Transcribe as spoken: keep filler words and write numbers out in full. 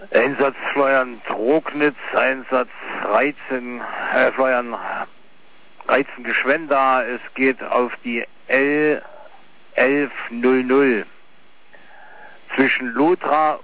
Einsatz Florian Trognitz, Einsatz Reizen, äh, Florian Reizen Geschwenda. Es geht auf die L elf null null zwischen Lothar